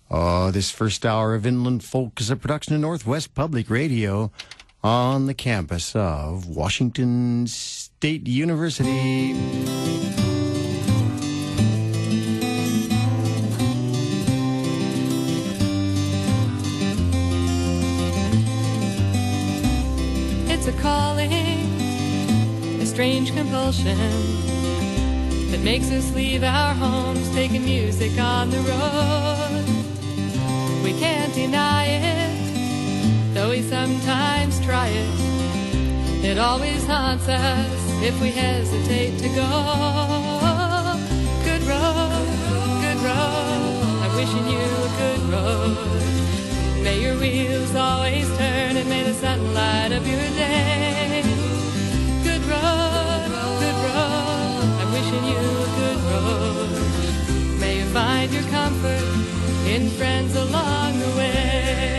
This first hour of Inland Folk is a production of Northwest Public Radio on the campus of Washington State University. It's a calling, a strange compulsion that makes us leave our homes, taking music on the road. We can't deny it, though we sometimes try it. It always haunts us if we hesitate to go. Good road, I'm wishing you a good road. May your wheels always turn and may the sun light up your day. Good road, I'm wishing you a good road. May you find your comfort in friends along the way.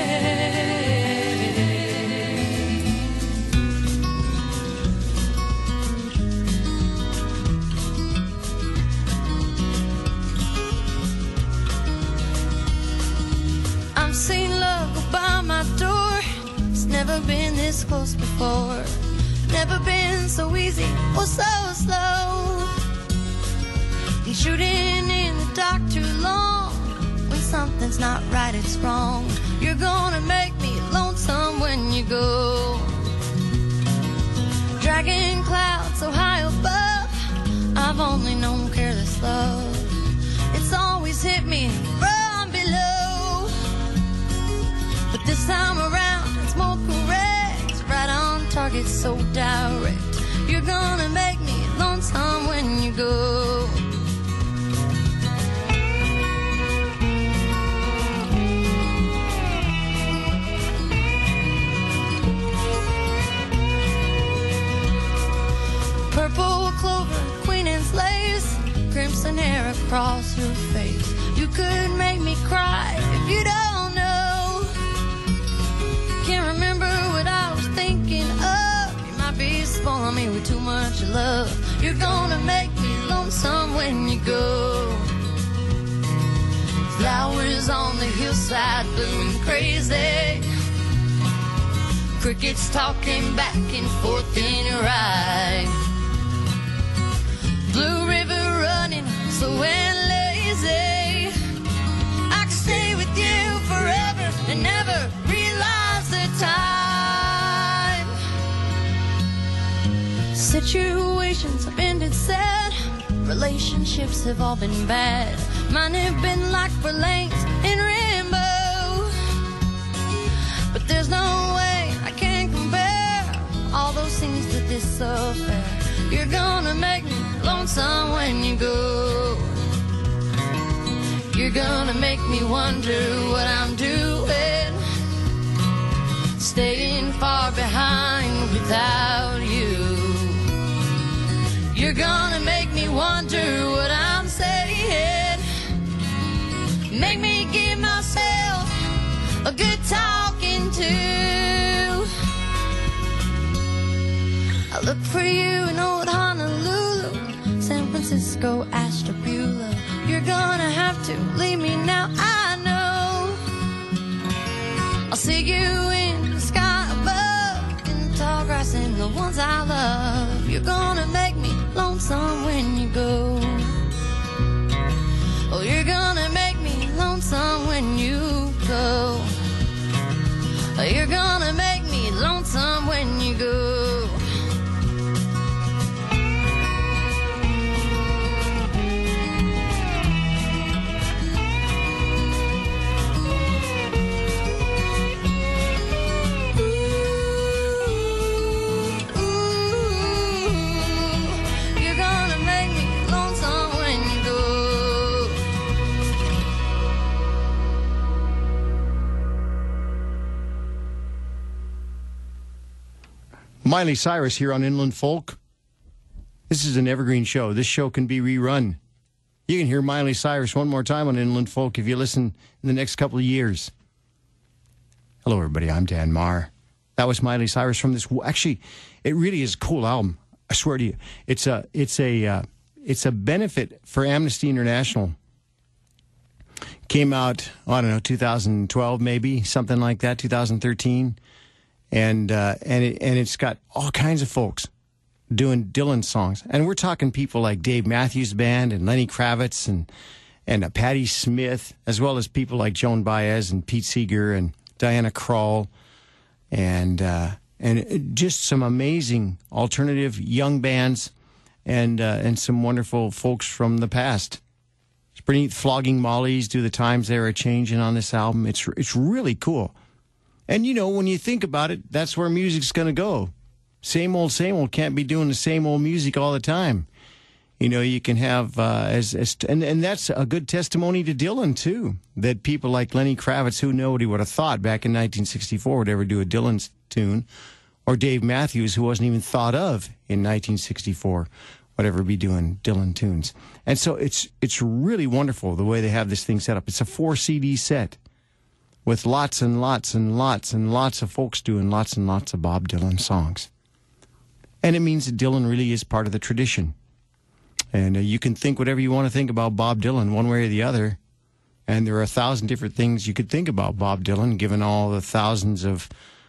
I'm seeing love go by my door. It's never been this close before. Never been so easy or so slow. Been shooting in the dark too long. When something's not right, it's wrong. You're gonna make me lonesome when you go. Dragging clouds so high above, I've only known careless love. It's always hit me from below, but this time around it's more correct. Right on target, so direct. You're gonna make me lonesome when you go. Purple clover, queen and lace, crimson hair across your face. You could make me cry if you don't know. Can't remember what I was thinking of. You might be spoiling me with too much love. You're gonna make me lonesome when you go. Flowers on the hillside blooming crazy. Crickets talking back and forth in your eye. Blue river running slow and lazy. I could stay with you forever and never realize the time. Situations have ended sad. Relationships have all been bad. Mine have been like for lanes in rainbow. But there's no way I can compare all those things to this affair. You're gonna make me lonesome when you go. You're gonna make me wonder what I'm doing, staying far behind without you. You're gonna make me wonder what I'm saying, make me give myself a good talking to. I look for you in old Honolulu, San Francisco, Ashtabula. You're gonna have to leave me now, I know. I'll see you in the sky above, in the tall grass and the ones I love. You're gonna make me lonesome when you go. Oh, you're gonna make me lonesome when you go. Oh, you're gonna make me lonesome when you go. Miley Cyrus here on Inland Folk. This is an evergreen show. This show can be rerun. You can hear Miley Cyrus one more time on Inland Folk if you listen in the next couple of years. Hello, everybody. I'm Dan Marr. That was Miley Cyrus from this. Actually, it really is a cool album. I swear to you, it's a benefit for Amnesty International. Came out, I don't know, 2012 maybe, something like that, 2013. And it's got all kinds of folks doing Dylan songs. And we're talking people like Dave Matthews Band and Lenny Kravitz and Patti Smith, as well as people like Joan Baez and Pete Seeger and Diana Krall, and just some amazing alternative young bands and some wonderful folks from the past. It's pretty neat. Flogging Molly's Do the Times They Are Changing on this album. It's really cool. And, you know, when you think about it, that's where music's going to go. Same old, can't be doing the same old music all the time. You know, you can have, and that's a good testimony to Dylan, too, that people like Lenny Kravitz, who nobody would have thought back in 1964 would ever do a Dylan tune, or Dave Matthews, who wasn't even thought of in 1964, would ever be doing Dylan tunes. And so it's really wonderful the way they have this thing set up. It's a 4 CD set with lots and lots and lots and lots of folks doing lots and lots of Bob Dylan songs. And it means that Dylan really is part of the tradition. And you can think whatever you want to think about Bob Dylan, one way or the other. And there are 1,000 different things you could think about Bob Dylan, given all the thousands of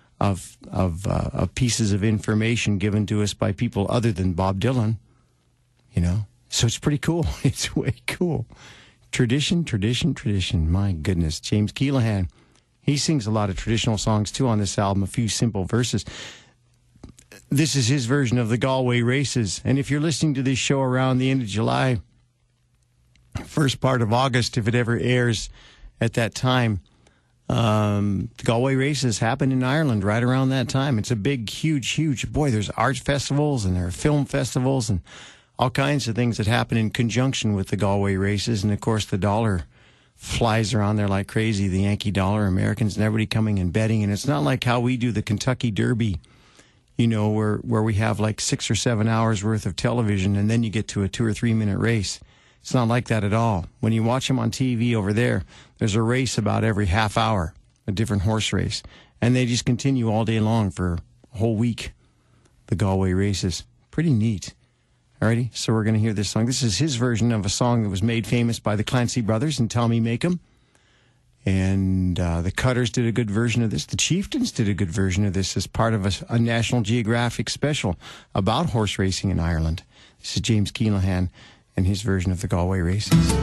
pieces of information given to us by people other than Bob Dylan. You know, so it's pretty cool. It's way cool. Tradition. My goodness, James Keelaghan. He sings a lot of traditional songs too on this album. A few simple verses. This is his version of the Galway Races. And if you're listening to this show around the end of July, first part of August, if it ever airs at that time, the Galway Races happen in Ireland right around that time. It's a big, huge, boy, there's art festivals and there are film festivals and all kinds of things that happen in conjunction with the Galway Races. And, of course, the dollar flies around there like crazy, the Yankee dollar, Americans and everybody coming and betting. And it's not like how we do the Kentucky Derby, you know, where we have like 6 or 7 hours worth of television and then you get to a 2 or 3 minute race. It's not like that at all. When you watch them on TV over there, there's a race about every half hour, a different horse race. And they just continue all day long for a whole week, the Galway Races. Pretty neat. Alrighty, so we're going to hear this song. This is his version of a song that was made famous by the Clancy Brothers and Tommy Makem. And the Cutters did a good version of this. The Chieftains did a good version of this as part of a National Geographic special about horse racing in Ireland. This is James Keelaghan and his version of the Galway Races.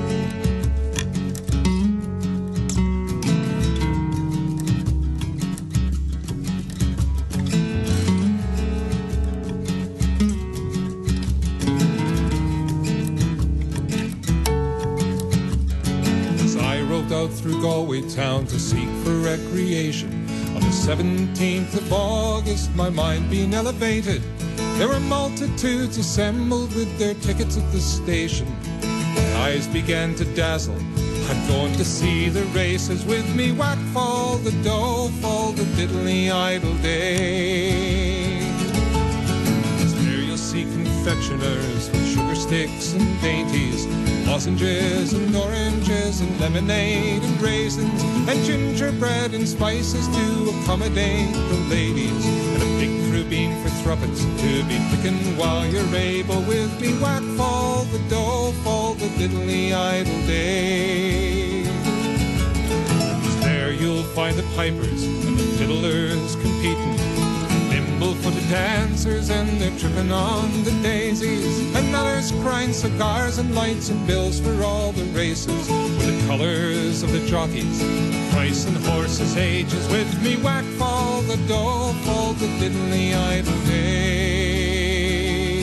Through Galway town to seek for recreation. On the 17th of August, my mind being elevated, there were multitudes assembled with their tickets at the station. My eyes began to dazzle. I'm going to see the races. With me whack fall the dough, fall the diddly idle day. There you'll see confectioners with sugar sticks and dainties, lozenges and oranges and lemonade and raisins and gingerbread and spices to accommodate the ladies, and a big crew bean for thruppence to be picking while you're able. With me whack fall the dough, fall the diddly idle day. There you'll find the pipers and the fiddlers competing, nimble-footed dancers and they're tripping on the daisies, and others crying cigars and lights and bills for all the races, with the colours of the jockeys, price and horses' ages. With me whack fall the dough, fall the diddly idle day.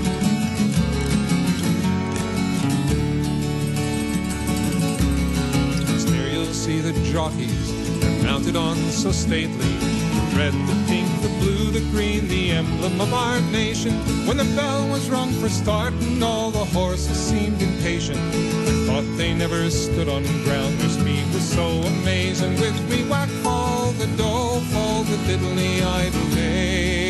There you'll see the jockeys, they're mounted on so stately, red, the pink, the blue, the green, the emblem of our nation. When the bell was rung for starting, all the horses seemed impatient. I thought they never stood on ground, their speed was so amazing. With me whack fall the dough, fall the diddly idle day.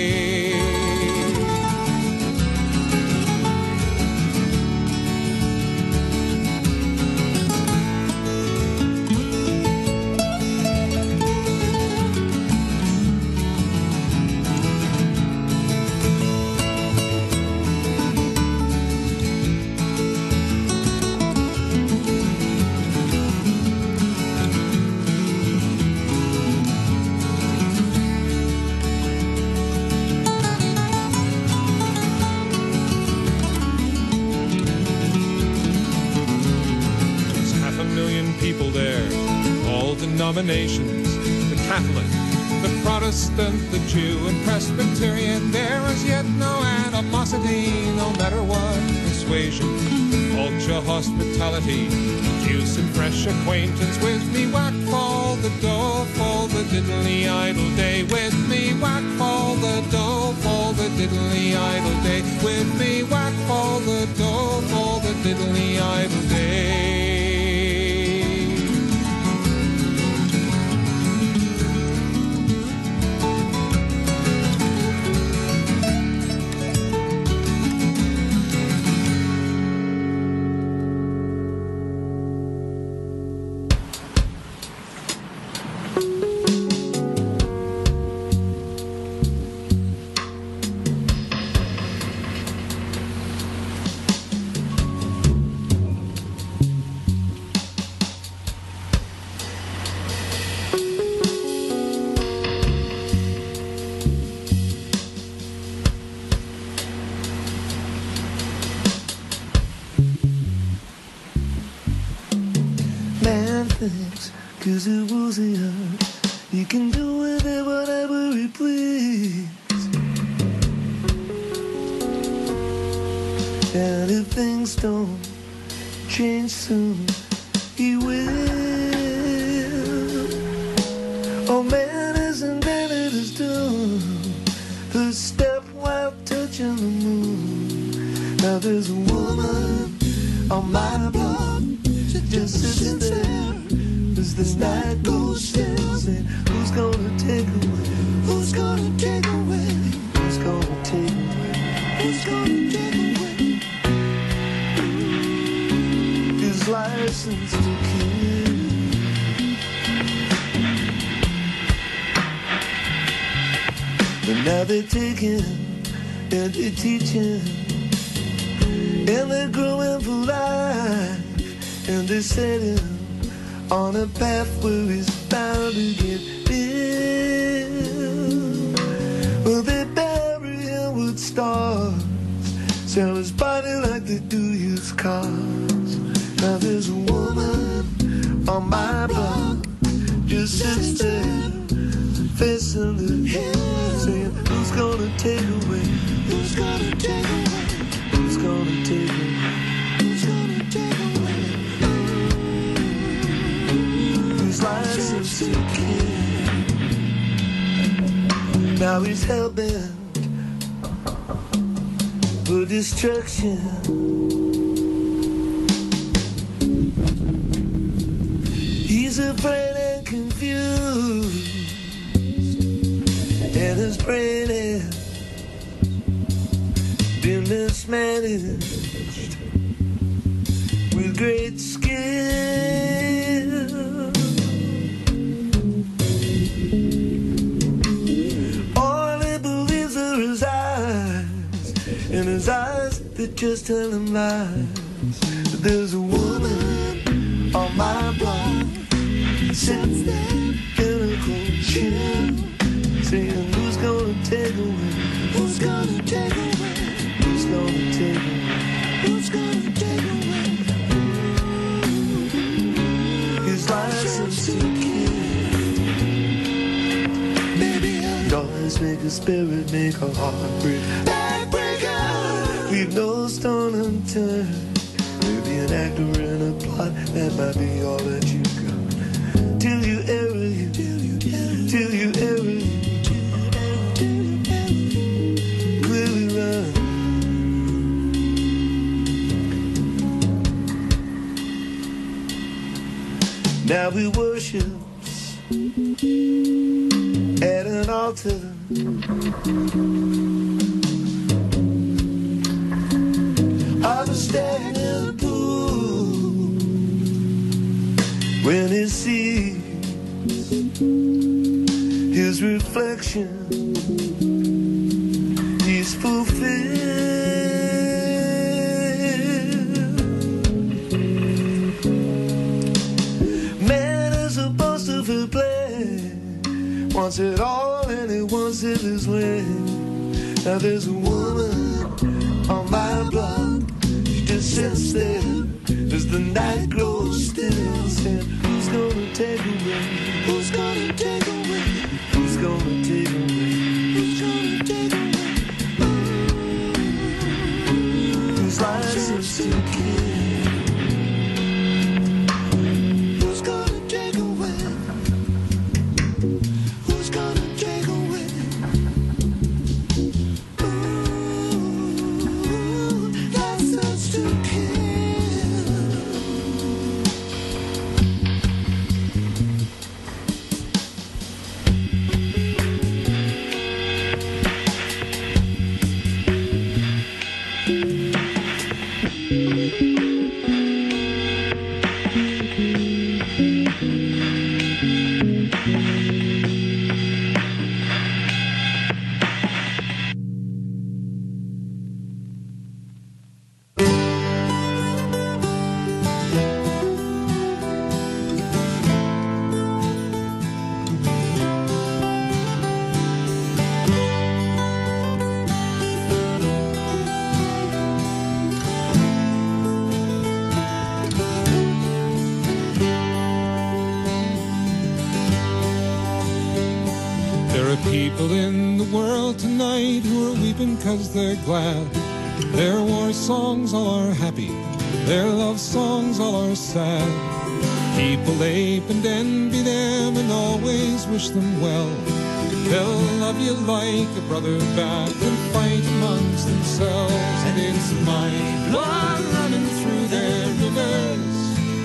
people there, all denominations, the Catholic, the Protestant, the Jew and Presbyterian. There is yet no animosity, no matter what persuasion. Culture, hospitality, use and fresh acquaintance. With me whack fall the dough, fall the diddly idle day. With me whack fall the dough, fall the diddly idle day. With me whack fall the dough, fall the diddly idle day. Cause it was a heart. You can do with it whatever you please. And if things don't change soon, he will. Oh man, isn't that it is done? First step while touching the moon. Now there's a woman on my block. She just sits there as the night goes still, saying, who's gonna take away? Who's gonna take away? Who's gonna take away? Who's gonna take away? His license to kill. But now they're taking and they're teaching, and they're growing for life, and they're setting on a path where he's bound to get ill. Well, they bury him with stars, sell his body like they do used cars. Now there's a woman on my block, just sits there, facing the hill, saying, who's gonna take away? Who's gonna take away? Who's gonna take away? Who's gonna take away? License to kill. Now he's hell-bent for destruction. He's afraid and confused, and his brain has been mismanaged with great skill. In his eyes that just tell him lies. But there's a woman on my block, sitting there in a cold chair, saying, who's gonna take away? Who's gonna take away? Who's gonna take away? Who's gonna take away? His license to kill. Baby, noise make a spirit, make a heart break. Leave no stone unturned. Maybe an actor in a plot, that might be all that you got. Till you ever you, till you ever you, clearly run. Now we worship at an altar. Of a stagnant pool. When he sees his reflection, he's fulfilled. Man is supposed to feel play, wants it all and he wants it his way. Now there's a woman on my block, she just sits there as as the night grows still. Said, who's gonna take away? Who's gonna take away? Who's gonna take away? Who's gonna take away? Whose license to kill? Who's gonna take away? Who's gonna take away? License to kill. There are people in the world tonight who are weeping because they're glad. Their war songs all are happy, their love songs all are sad. People ape and envy them and always wish them well. They'll love you like a brother back and fight amongst themselves. And it's my blood running through their rivers,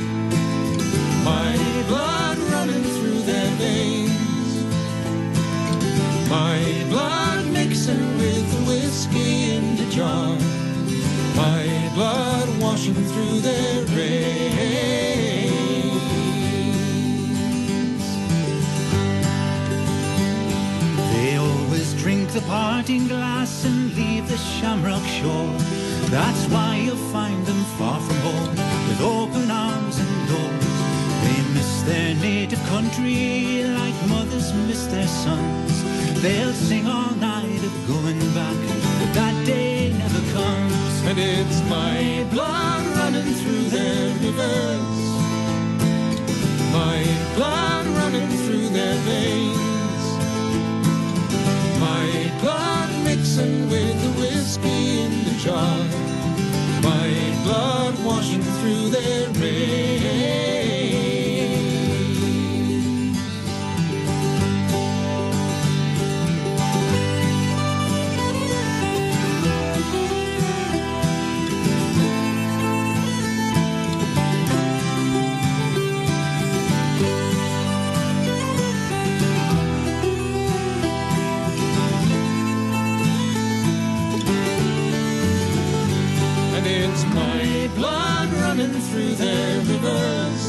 my blood running through their veins, my blood mixing with the whiskey in the jar, my blood washing through their veins. They always drink the parting glass and leave the shamrock shore. That's why you'll find them far from home, with open arms and doors. They miss their native country like mothers miss their sons. They'll sing all night of going back, but that day never comes. And it's my blood running through their rivers, my blood running through their veins, my blood mixing with the whiskey in the jar, my blood washing through their veins. It's my blood running through their rivers,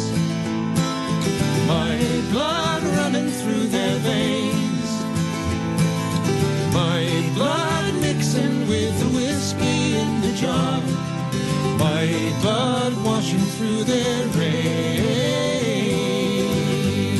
my blood running through their veins, my blood mixing with the whiskey in the jar, my blood washing through their veins.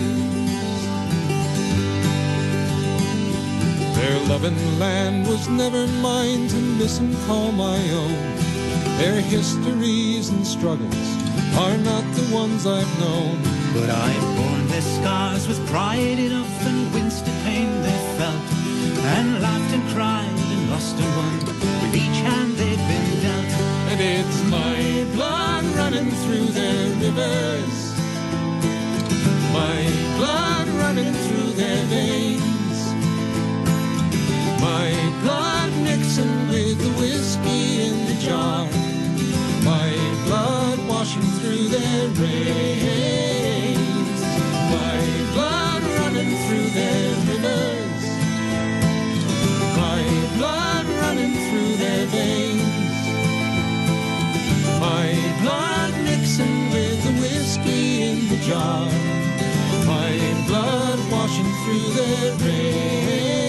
Their loving land was never mine to miss and call my own. Their histories and struggles are not the ones I've known. But I've borne their scars with pride enough and winced at pain they felt, and laughed and cried and lost and won with each hand they'd been dealt. And it's my blood running through their rivers, my blood running through their veins, my blood mixing with the whiskey in the jar, my blood washing through their veins, my blood running through their rivers, my blood running through their veins, my blood mixing with the whiskey in the jar, my blood washing through their veins.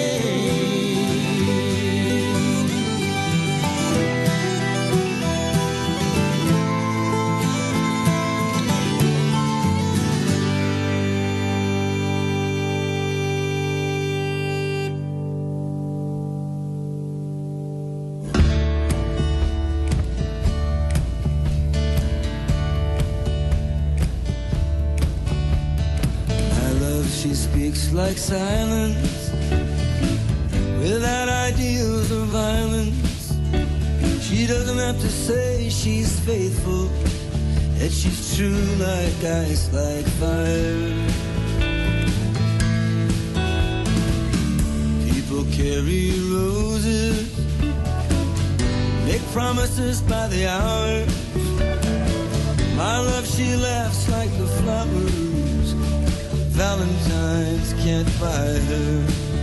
speaks like silence, without ideals or violence. She doesn't have to say she's faithful, that she's true like ice, like fire. People carry roses, make promises by the hour. My love, she laughs like the flowers, Valentine's can't buy her.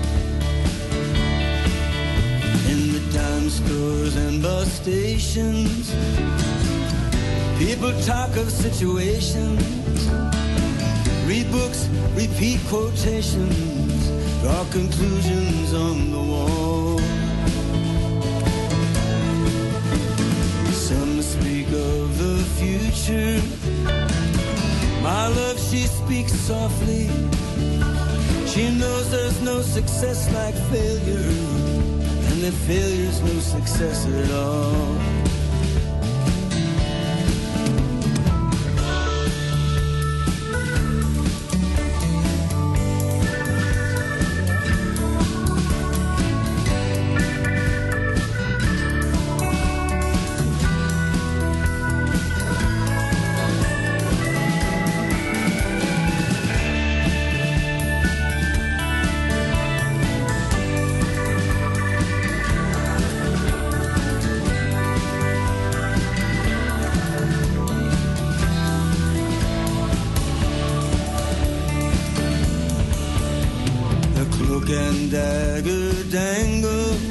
In the dime stores and bus stations, people talk of situations, read books, repeat quotations, draw conclusions on the wall. Some speak of the future. My love, she speaks softly. She knows there's no success like failure, and that failure's no success at all. And dagger dangles,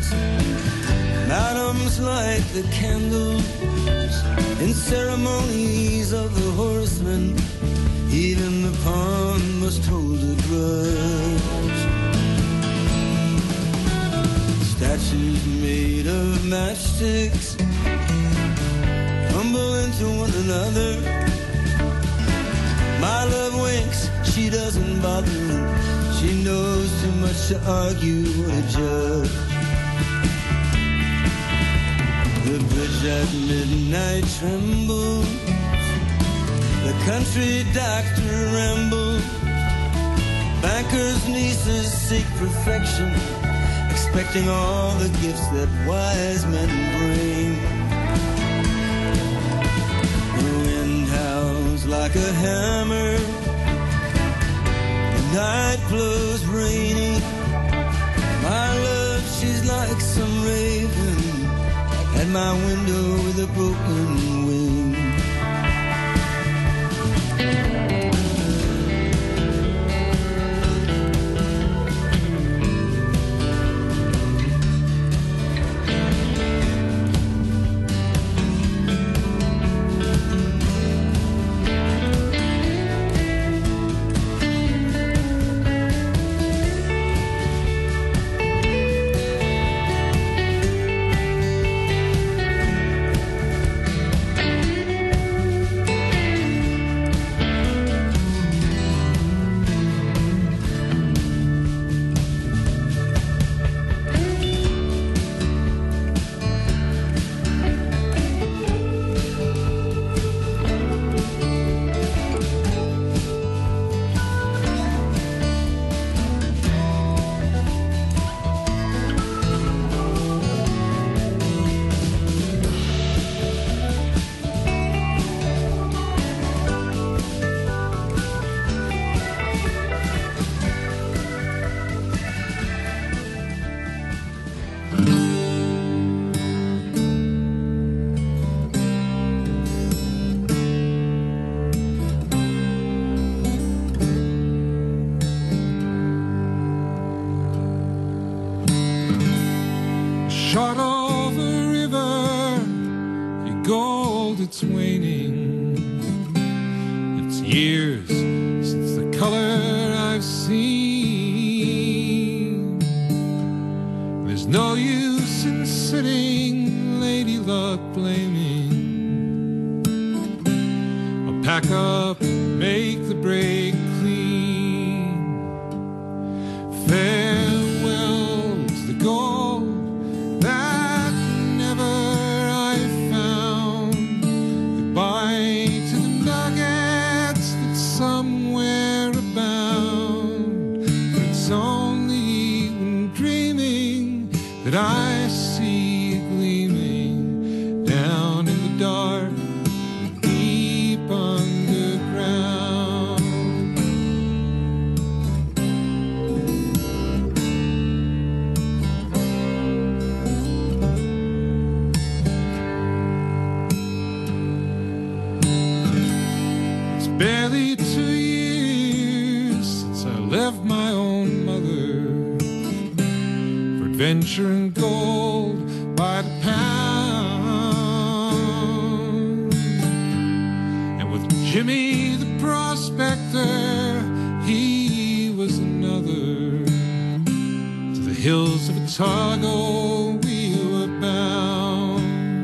madams light the candles in ceremonies of the horsemen. Even the pawn must hold a grudge. Statues made of matchsticks tumble into one another. My love winks, she doesn't bother. She knows too much to argue or judge. The bridge at midnight trembles, the country doctor rambles, bankers' nieces seek perfection, expecting all the gifts that wise men bring. The wind howls like a hammer, night blows rainy. My love, she's like some raven at my window with a broken wing. Short of a river, your gold it's waning. It's years since the color I've seen. There's no use in sitting, lady luck blaming. I'll pack up and make the break clean. Farewell to the gold that never I found. Goodbye to the nuggets that somewhere abound. that I see gleaming down in the dark, deep underground. It's barely 2 years since I left my own mother for adventure and gold by the pound. And with Jimmy the prospector, he was another. To the hills of Otago we were bound.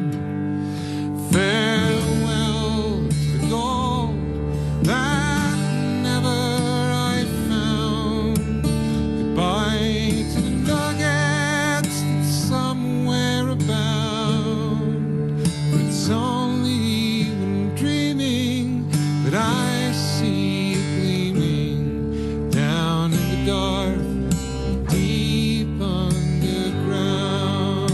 Farewell to the gold that never I found. Goodbye to the nuggets that somewhere abound. But it's only when dreaming that I see it gleaming down in the dark, deep underground.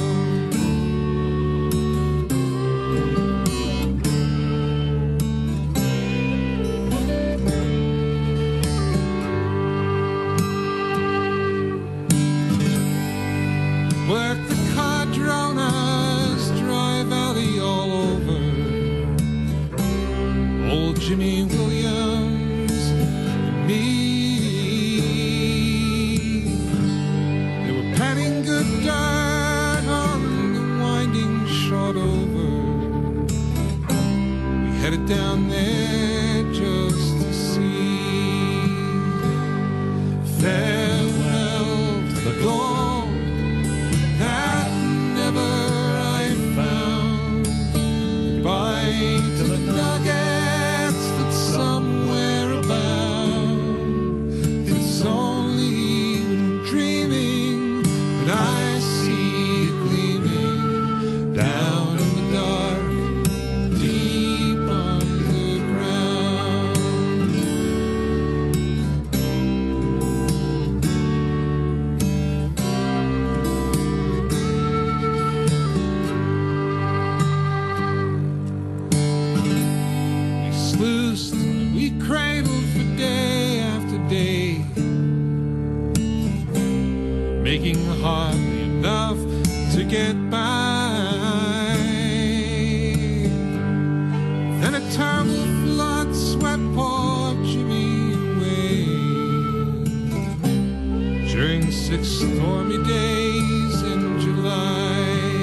Work the Cardronas, Dry Valley all over. Old Jimmy Williams and me. They were patting good dirt on the winding short over. We headed down there just to see. Farewell to the gold that never I found. Goodbye to the nuggets that somewhere abound. It's only when dreaming that I see it gleaming down in the dark, deep underground. We sluiced, we cradled for day after day, making hardly enough to get by. Then a terrible flood swept poor Jimmy away. During 6 stormy days in July.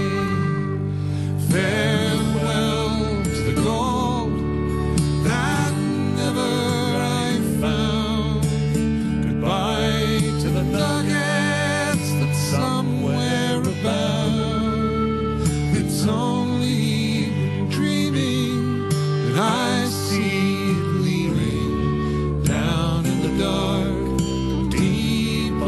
Farewell to the gold that never I found. Goodbye to the nuggets that somewhere abound. It's only when dreaming that I see it gleaming down in the dark, deep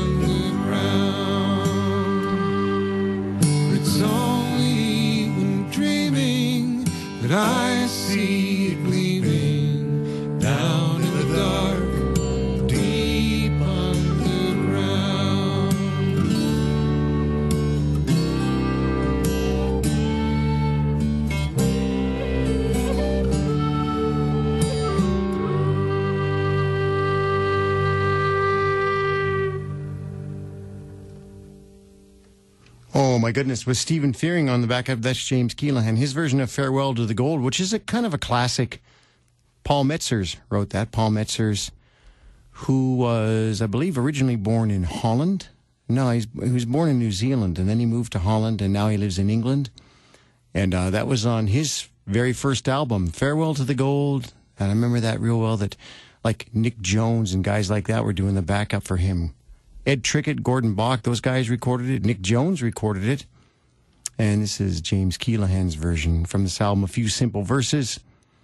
underground. It's only when dreaming that I see it gleaming down in the dark, deep underground. Oh my goodness, with Stephen Fearing on the back of that's James Keelahan. His version of Farewell to the Gold, which is a kind of a classic. Paul Metzers wrote that. Paul Metzers, who was, I believe, originally born in Holland. No, he was born in New Zealand, and then he moved to Holland, and now he lives in England. And that was on his very first album, Farewell to the Gold. And I remember that real well, that like Nick Jones and guys like that were doing the backup for him. Ed Trickett, Gordon Bach, those guys recorded it. Nick Jones recorded it. And this is James Keelahan's version from this album, A Few Simple Verses.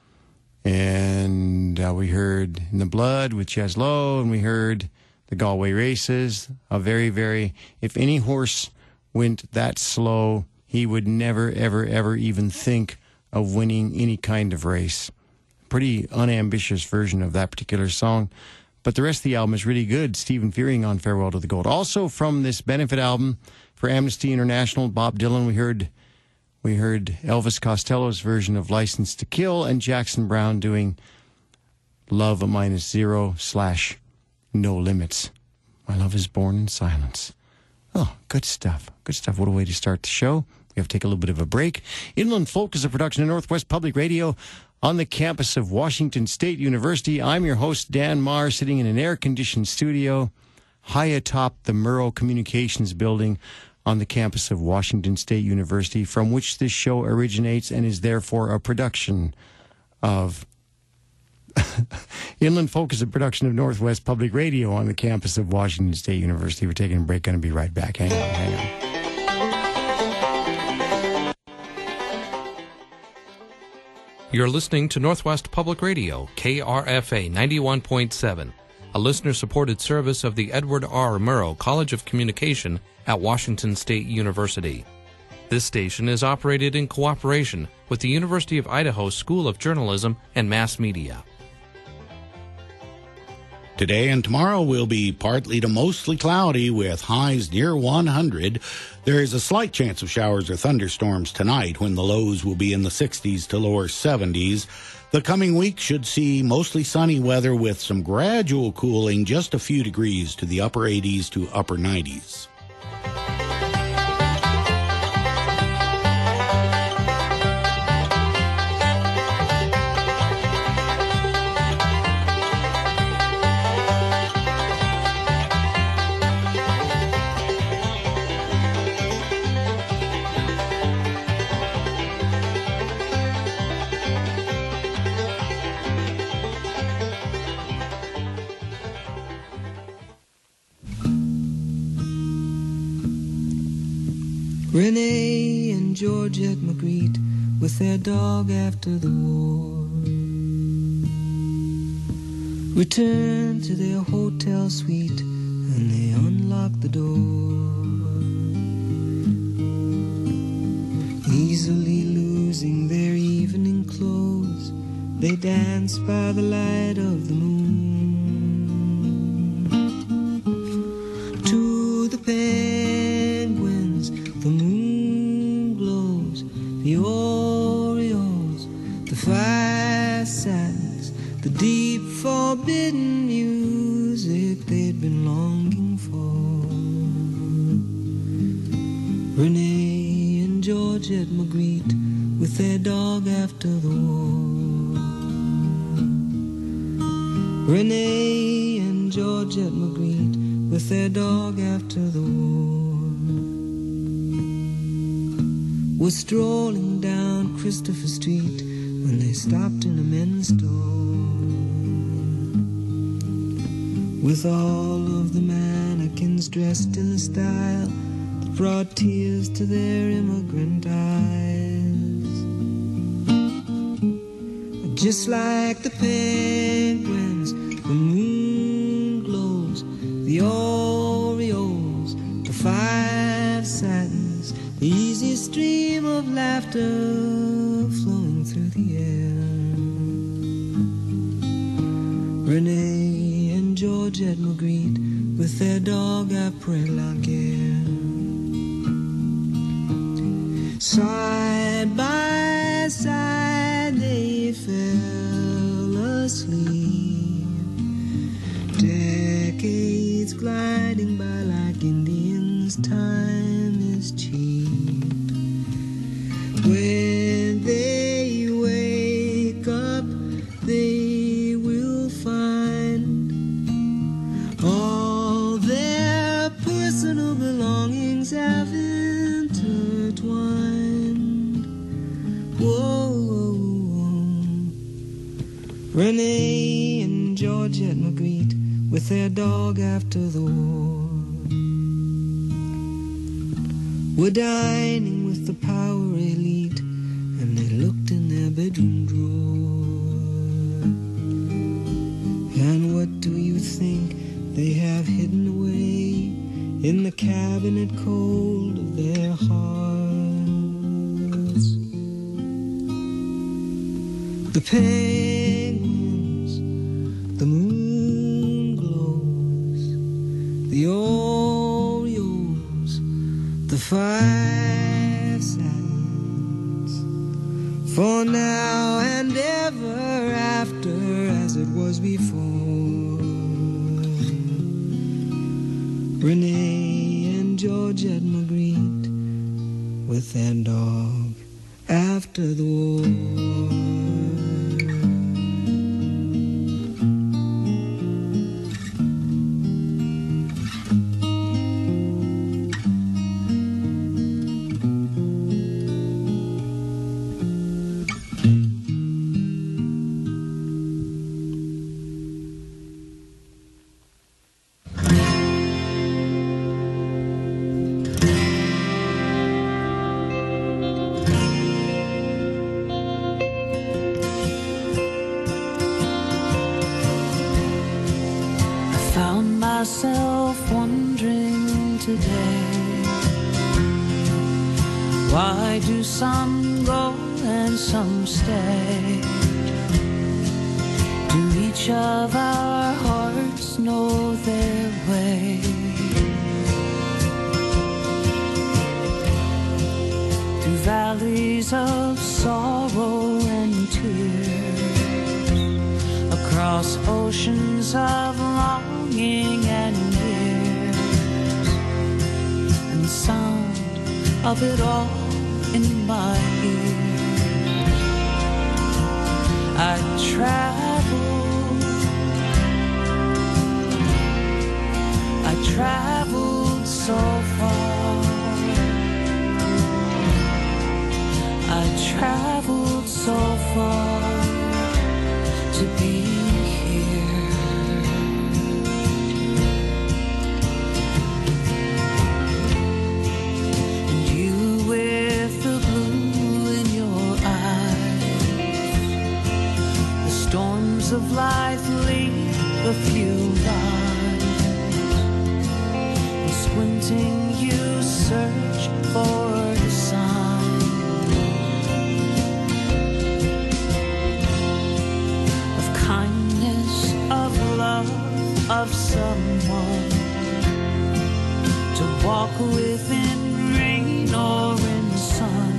And we heard In the Blood with Ches Lowe, and we heard The Galway Races. A very, very, if any horse went that slow, he would never, ever, ever even think of winning any kind of race. Pretty unambitious version of that particular song. But the rest of the album is really good. Stephen Fearing on Farewell to the Gold. Also from this benefit album for Amnesty International, Bob Dylan. We heard Elvis Costello's version of License to Kill, and Jackson Browne doing Love -0/No Limits. My love is born in silence. Oh, good stuff. Good stuff. What a way to start the show. We have to take a little bit of a break. Inland Folk is a production of Northwest Public Radio on the campus of Washington State University. I'm your host, Dan Marr, sitting in an air-conditioned studio high atop the Murrow Communications Building on the campus of Washington State University, from which this show originates and is therefore a production of... Inland Folk is a production of Northwest Public Radio on the campus of Washington State University. We're taking a break. Going to be right back. Hang on. You're listening to Northwest Public Radio, KRFA 91.7, a listener-supported service of the Edward R. Murrow College of Communication at Washington State University. This station is operated in cooperation with the University of Idaho School of Journalism and Mass Media. Today and tomorrow will be partly to mostly cloudy with highs near 100. There is a slight chance of showers or thunderstorms tonight when the lows will be in the 60s to lower 70s. The coming week should see mostly sunny weather with some gradual cooling, just a few degrees to the upper 80s to upper 90s. Renee and Georgette Magritte with their dog after the war returned to their hotel suite and they unlocked the door. Easily losing their evening clothes, they danced by the light of the moon. To the penguins the moon glows, the Orioles, the fire satins, the deep forbidden music they'd been longing for. Renee and Georgette Magritte with their dog after the war. Renee and Georgette Magritte with their dog after the war was strolling down Christopher Street when they stopped in a men's store. With all of the mannequins dressed in a style that brought tears to their immigrant eyes. Just like the penguins, the moon glows, the Orioles, the five satins, the easy stream of laughter flowing through the air. Renee and Georgette Magritte with their dog après-la-guerre. Side by side they fell asleep, decades gliding by like Indians. Time is cheap. When they wake up, they will find all their personal belongings have intertwined. Whoa. Renee and Georgette Magritte with their dog after the war were dining with the power elite, and they looked in their bedroom drawer. And what do you think they have hidden away in the cabinet cold of their hearts? The penguins, the moon glows, the Orioles, the 5 satins for now and ever after as it was before. Renee and Georgette Magritte with their dog after the war. Myself wondering today, why do some go and some stay? Do each of our hearts know their way? Through valleys of sorrow and tears, across oceans of longing and years, and the sound of it all in my ears. I traveled so far. I traveled so far to be here. And you with the blue in your eyes, the storms of life leave a few lines, and squinting you search for the sign of kindness, of love, of someone to walk with in rain or in sun.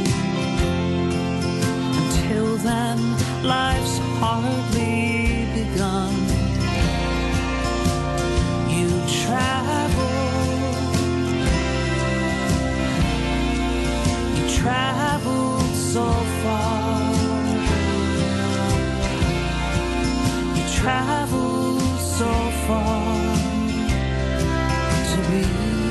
Until then, life's hardly begun. You traveled so far. You traveled so far to be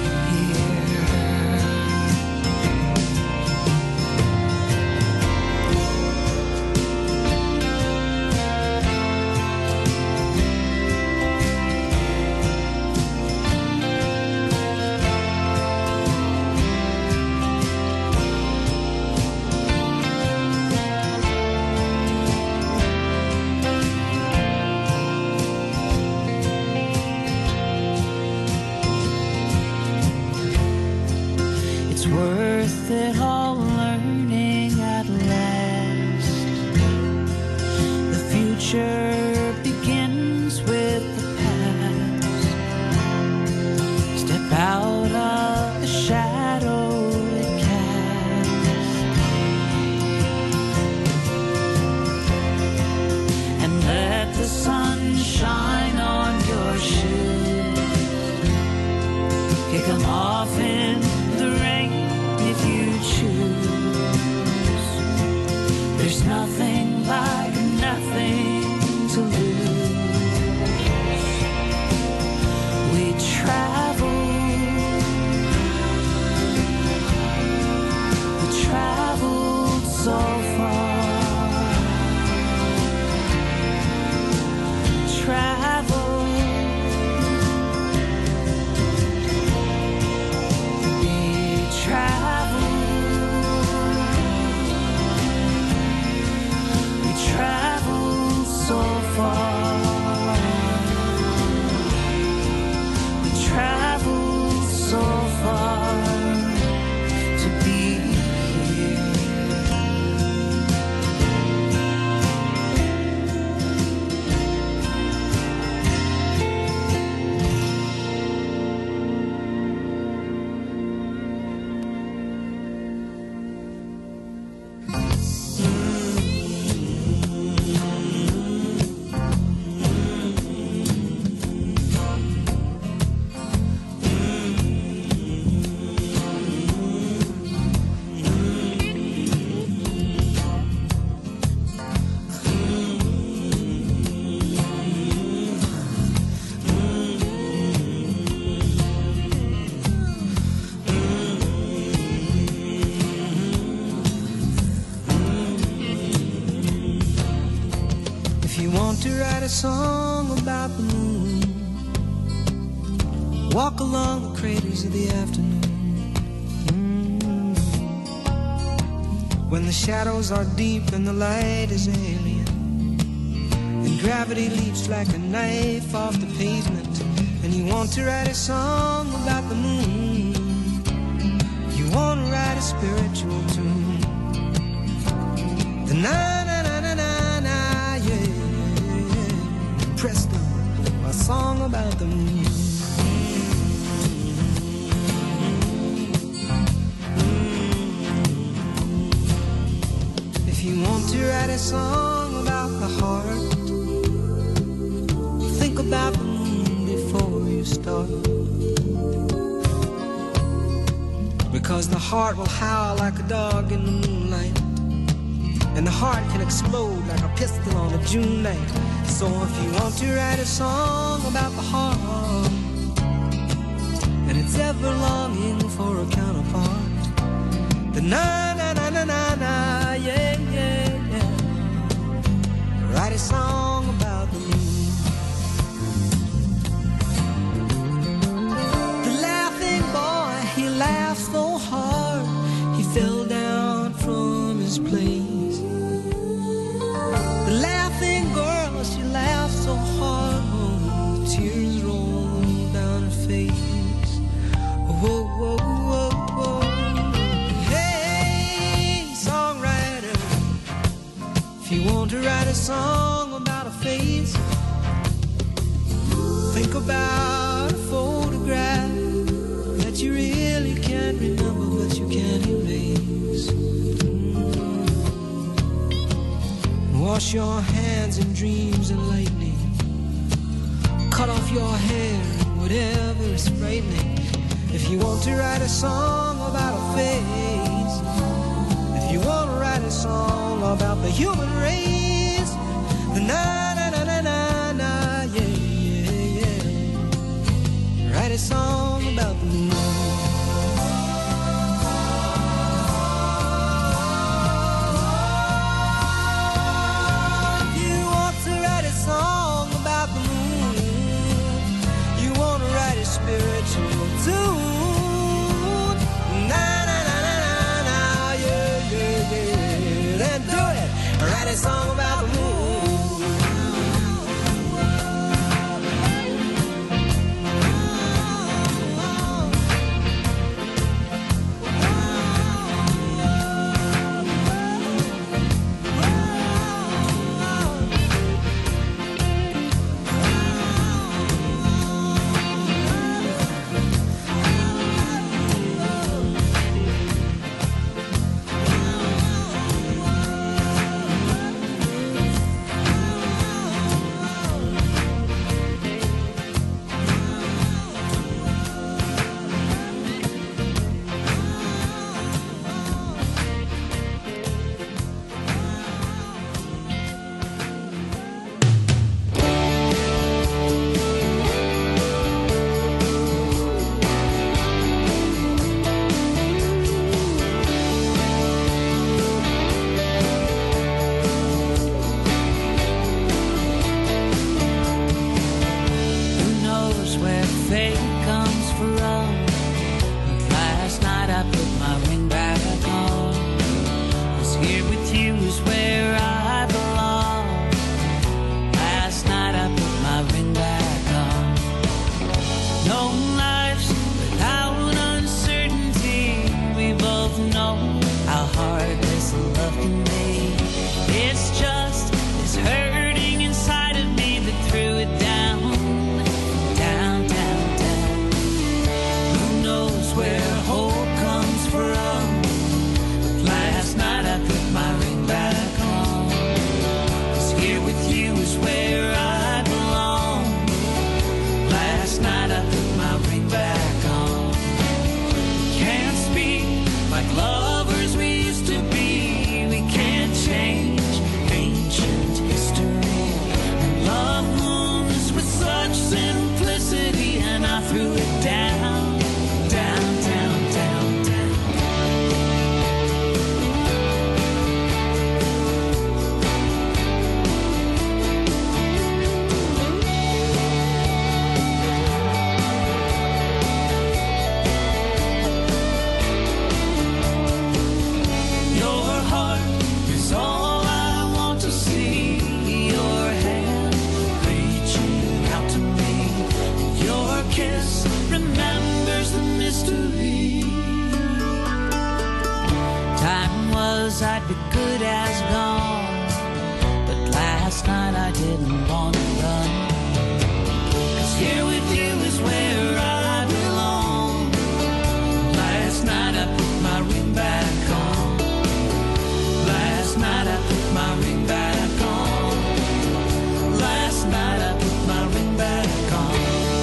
worth it all, learning at last. The future begins with the past. Step out of the shadow it casts, and let the sun shine on your shoes. Kick 'em off in the rain if you choose. a song about the moon. Walk along the craters of the afternoon. When the shadows are deep and the light is alien, and gravity leaps like a knife off the pavement, and you want to write a song about the moon, you want to write a spiritual tune. The na-na-na-na-na-na, yeah, presto, a song about the moon. If you want to write a song about the heart, think about the moon before you start. Because the heart will howl like a dog in the moonlight, and the heart can explode like a pistol on a June night. So if you want to write a song about the heart, and it's ever longing for a counterpart, the na-na-na-na-na-na, yeah, yeah, yeah, write a song about the moon. The laughing boy, he laughed so hard, he fell down from his place. The laughing girl, she laughed so hard, oh, tears rolled down her face. Whoa, whoa, whoa, whoa. Hey, songwriter, if you want to write a song about a face, think about a photograph that you really can't remember, but you can't erase. Wash your hands in dreams and lightning. Cut off your hair, whatever is frightening. If you want to write a song about a face, if you want to write a song about the human race, the na-na-na-na-na-na, yeah, yeah, yeah, write a song about the moon. Song about the moon, you want to write a spiritual tune. Na-na-na-na-na-na, yeah, yeah, yeah, then do it, write a song about the moon. was I'd be good as gone. But last night I didn't want to run. 'Cause here with you is where I belong. Last night I put my ring back on. Last night I put my ring back on. Last night I put my ring back on.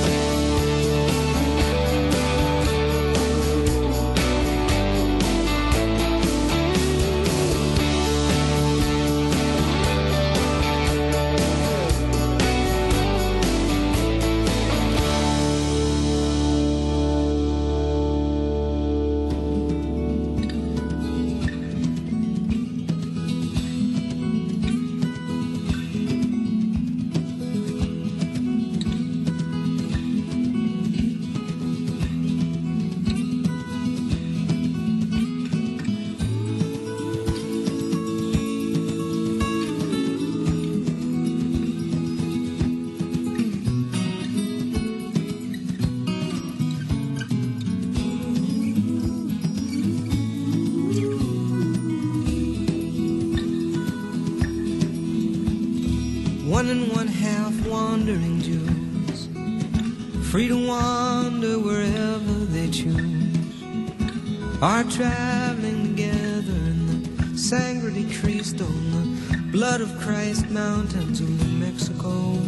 One and one half wandering Jews, free to wander wherever they choose, are traveling together in the Sangre de Cristo, the blood of Christ mountains of New Mexico.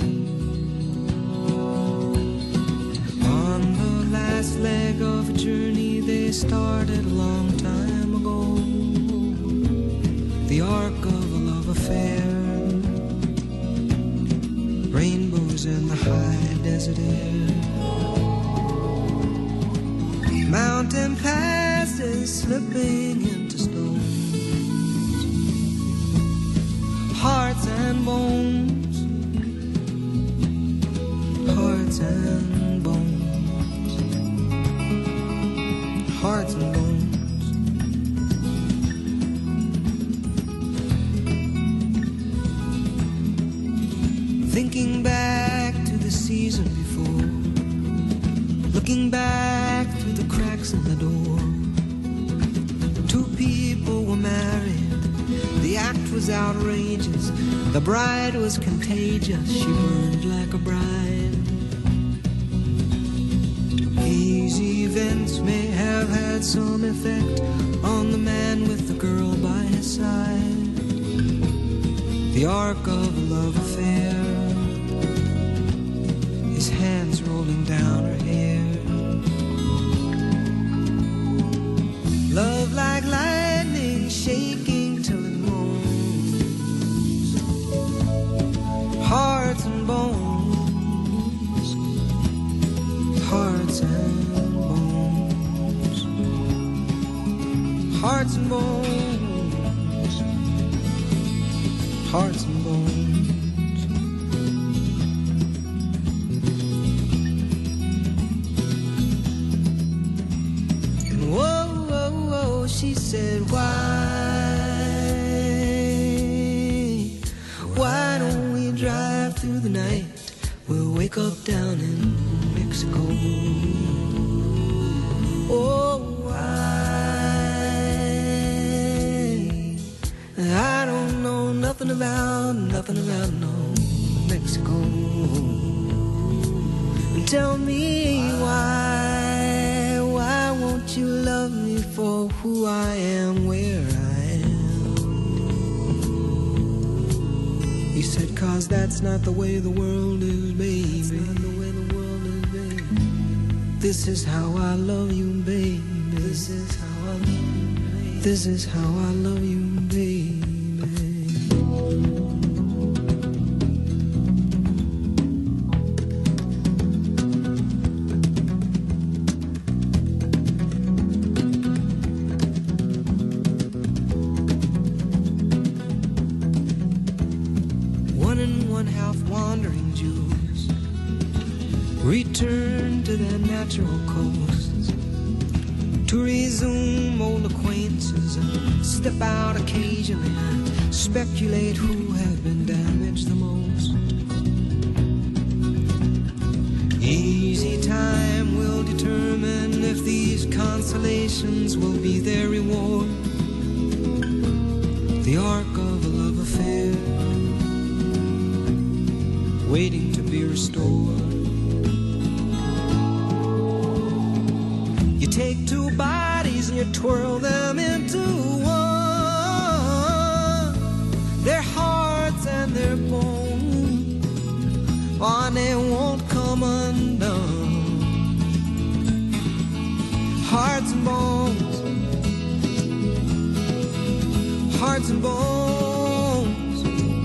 On the last leg of a journey they started a long time ago, the arc of a love affair, rainbows in the high desert air, mountain passes slipping into stones, hearts and bones, hearts and bones, hearts and bones. Thinking back to the season before, looking back through the cracks in the door. Two people were married, the act was outrageous, the bride was contagious, she burned like a bride. These events may have had some effect on the man with the girl by his side, the arc of a love affair, his hands rolling down her hair. Love like lightning shaking till it moans, hearts and bones, hearts and bones, hearts and bones, hearts and bones. She said, why don't we drive through the night? We'll wake up down in Mexico. Oh, why? I don't know nothing about no Mexico. Tell me why won't you love me for who I am, where I am? He said, 'cause that's not the way the world is, baby. That's not the way the world is, baby. This is how I love you, baby. This is how I love you, baby. This is how I love you, baby. Return to their natural coasts to resume old acquaintances and step out occasionally and speculate who have been damaged the most. Easy time will determine if these consolations will be their reward. the arc of a love affair, waiting to be restored. You take two bodies and you twirl them into one, their hearts and their bones, oh, and they won't come undone. Hearts and bones, hearts and bones,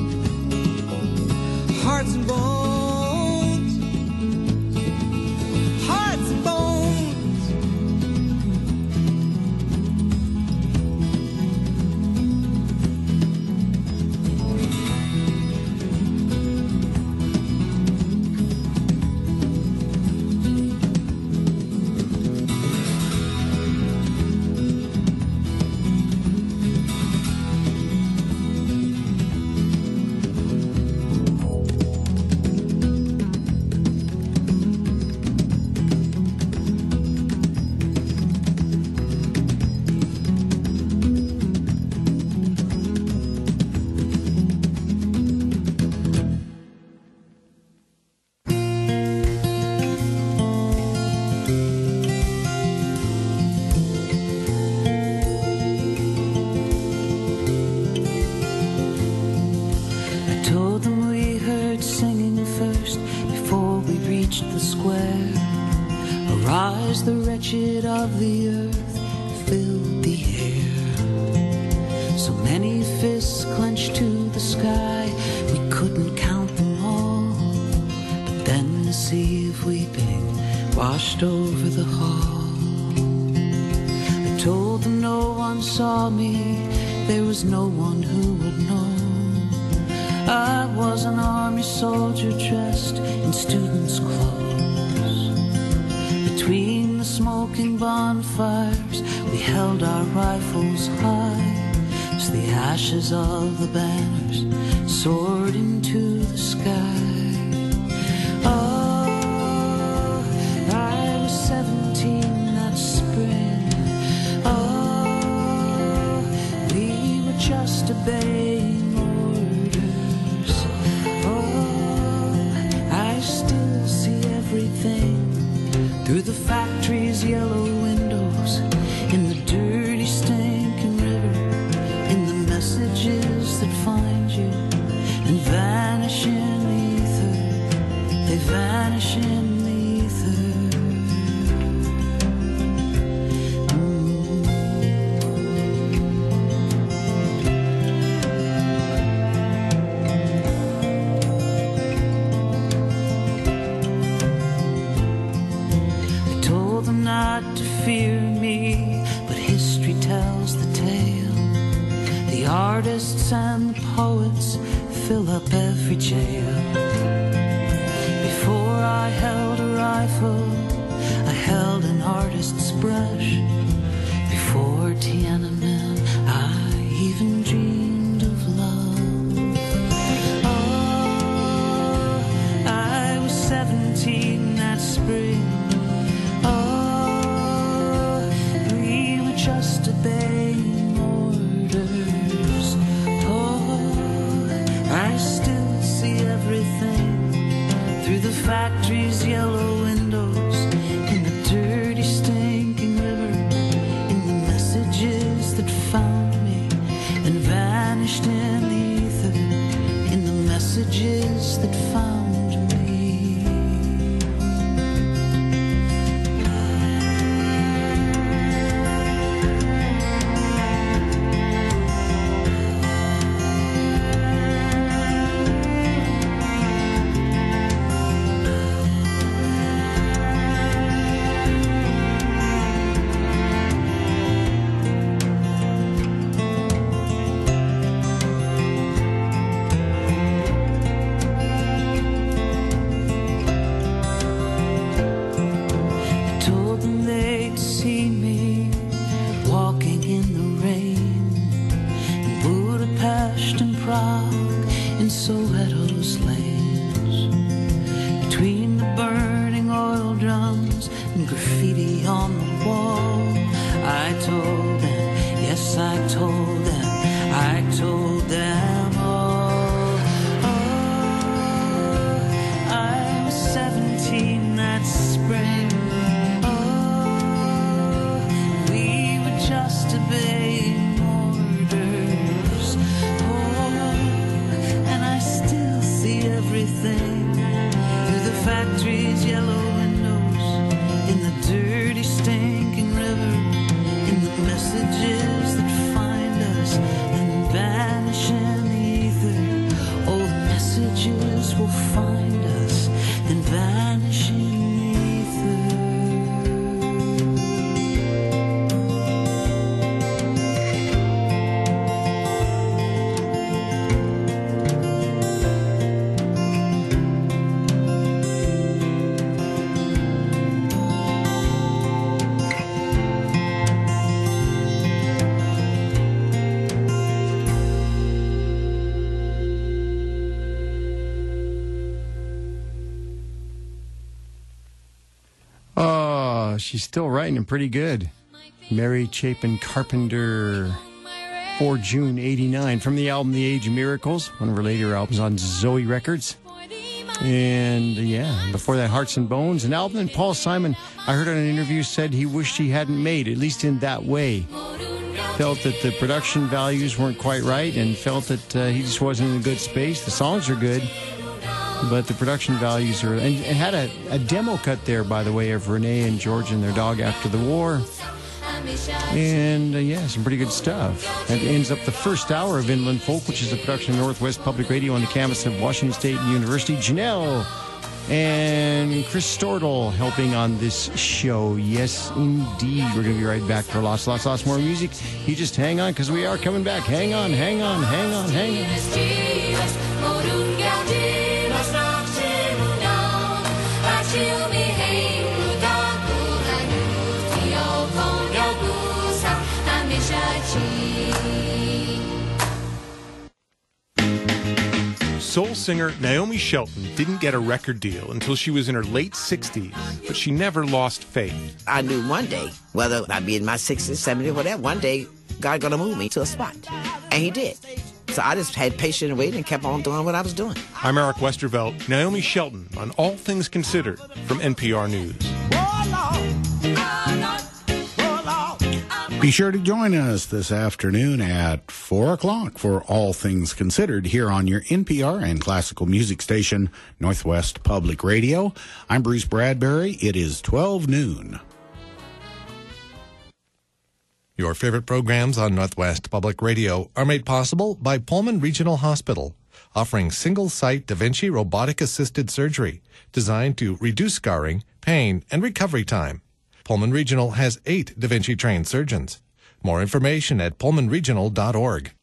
hearts and bones, hearts and bones. The wretched of the earth filled the air. So many fists clenched to the sky, we couldn't count them all. But then the sea of weeping washed over the hall. I told them no one saw me, there was no one who would know. I was an army soldier dressed in student's clothes. Between the smoking bonfires, we held our rifles high as the ashes of the banners soared into the sky. Oh, I was 17 that spring. Oh, we were just obeying orders. Oh, I still see everything through the factory's yellow windows, in the dirty stinking river, in the messages that find you and vanish in the ether. They vanish in the ether. Not to fear me, but history tells the tale. The artists and the poets fill up every jail. Before I held a rifle, I held an artist's brush. Before Tiananmen, I even dreamed of love. Oh, I was 17 that spring. Just obeying orders. Oh, I still see everything through the factory's yellow windows, in the dirty stinking river, in the messages that found me and vanished in the ether, in the messages that found me. she's still writing them pretty good. Mary Chapin Carpenter, 4 June 89, from the album The Age of Miracles, one of her later albums on Zoe Records. And before that, Hearts and Bones, an album that Paul Simon, I heard on an interview, said he wished he hadn't made, at least in that way. Felt that the production values weren't quite right and felt that he just wasn't in a good space. The songs are good, but the production values are... And had a demo cut there, by the way, of Renee and George and their dog after the war. And, some pretty good stuff. That ends up the first hour of Inland Folk, which is a production of Northwest Public Radio on the campus of Washington State University. Janelle and Chris Stortle helping on this show. Yes, indeed. We're going to be right back for lots more music. You just hang on, because we are coming back. Hang on. Soul singer Naomi Shelton didn't get a record deal until she was in her late 60s, but she never lost faith. I knew one day, whether I'd be in my 60s, 70s, whatever, one day God gonna move me to a spot. And he did. So I just had patience and waited and kept on doing what I was doing. I'm Eric Westervelt. Naomi Shelton on All Things Considered from NPR News. Be sure to join us this afternoon at 4 o'clock for All Things Considered here on your NPR and classical music station, Northwest Public Radio. I'm Bruce Bradbury. It is 12 noon. Your favorite programs on Northwest Public Radio are made possible by Pullman Regional Hospital, offering single-site Da Vinci robotic-assisted surgery designed to reduce scarring, pain, and recovery time. Pullman Regional has 8 Da Vinci-trained surgeons. More information at pullmanregional.org.